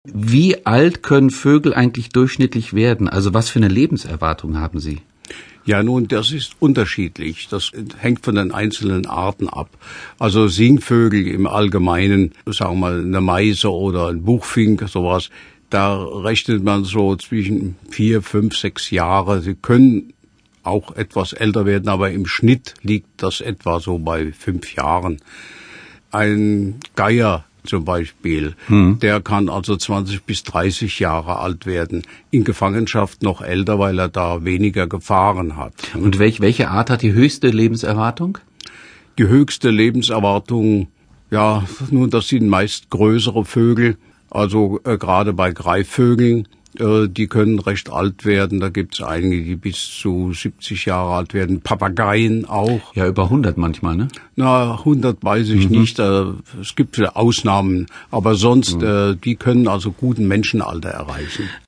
Wie alt können Vögel eigentlich durchschnittlich werden? Also was für eine Lebenserwartung haben sie? Ja, nun, das ist unterschiedlich. Das hängt von den einzelnen Arten ab. Also Singvögel im Allgemeinen, sagen wir mal eine Meise oder ein Buchfink, sowas, da rechnet man so zwischen 4, 5, 6 Jahre. Sie können auch etwas älter werden, aber im Schnitt liegt das etwa so bei 5 Jahren. Ein Geier zum Beispiel, der kann also 20 bis 30 Jahre alt werden. In Gefangenschaft noch älter, weil er da weniger Gefahren hat. Und welche Art hat die höchste Lebenserwartung? Die höchste Lebenserwartung, ja, nun, das sind meist größere Vögel. Also gerade bei Greifvögeln, die können recht alt werden. Da gibt's einige, die bis zu 70 Jahre alt werden. Papageien auch. Ja, über 100 manchmal, ne? Na, 100 weiß ich nicht. Es gibt Ausnahmen. Aber sonst, die können also guten Menschenalter erreichen.